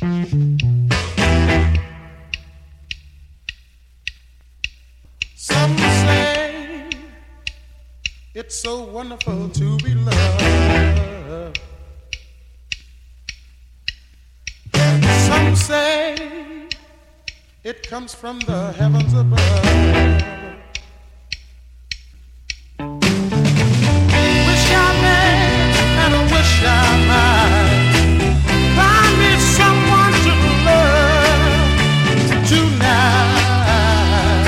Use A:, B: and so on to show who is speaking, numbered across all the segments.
A: Some say it's so wonderful to be loved. Some say it comes from the heavens above. Wish I may and wish I might find me someone to love tonight.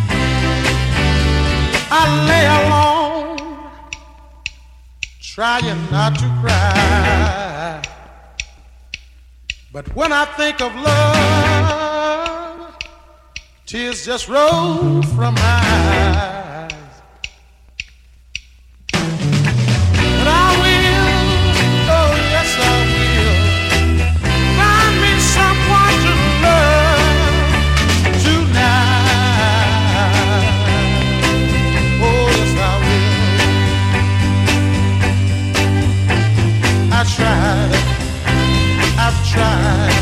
A: I lay alone, trying not to cry. But when I think of love, tears just roll from my eyes. But I will, oh yes I will, find me someone to love tonight. Oh yes I will. I tried. I've tried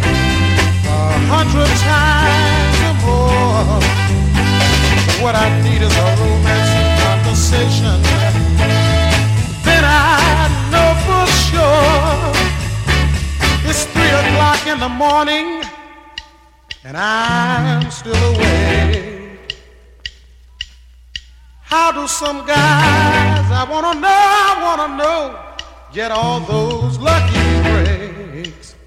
A: 100 times or more. What I need is a romantic conversation. Then I know for sure it's 3 o'clock in the morning and I'm still awake. How do some guys, I wanna know, get all those lucky breaks?